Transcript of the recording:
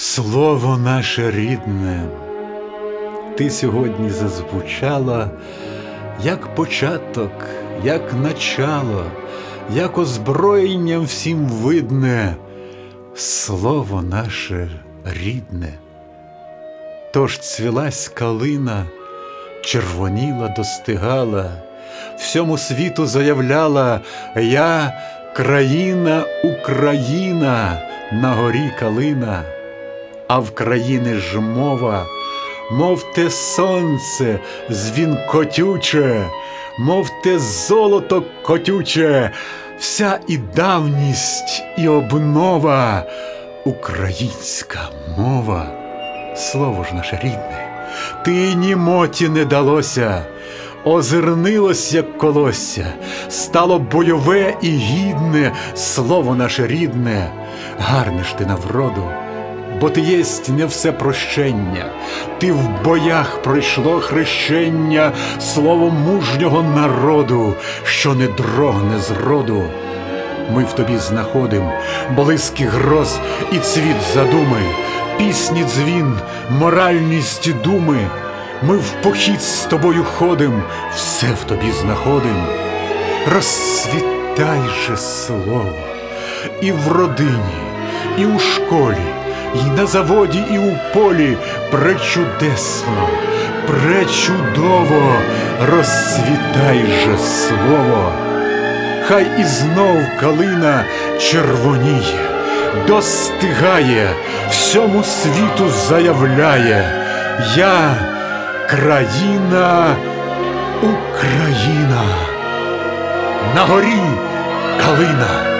Слово наше рідне, ти сьогодні зазвучала, як початок, як начало, як озброєнням всім видне, слово наше рідне. Тож цвілась калина, червоніла, достигала, всьому світу заявляла: я країна Україна, на горі калина. А в країни ж мова, мов те сонце дзвінкотюче, мов те золото котюче, вся і давність, і обнова, українська мова. Слово ж наше рідне, ти німоті не далося, озирнилось, як колосся, стало бойове і гідне, слово наше рідне, гарне ж ти на вроду. Бо ти єсть не все прощення, ти в боях пройшло хрещення, слово мужнього народу, що не дрогне зроду. Ми в тобі знаходим близький гроз і цвіт задуми, пісні дзвін, моральність думи. Ми в похід з тобою ходим, все в тобі знаходим. Розцвітай же слово і в родині, і у школі, і на заводі, і у полі. Пречудесно, пречудово, розцвітай же слово. Хай і знов калина червоніє, достигає, всьому світу заявляє: я країна Україна, на горі калина.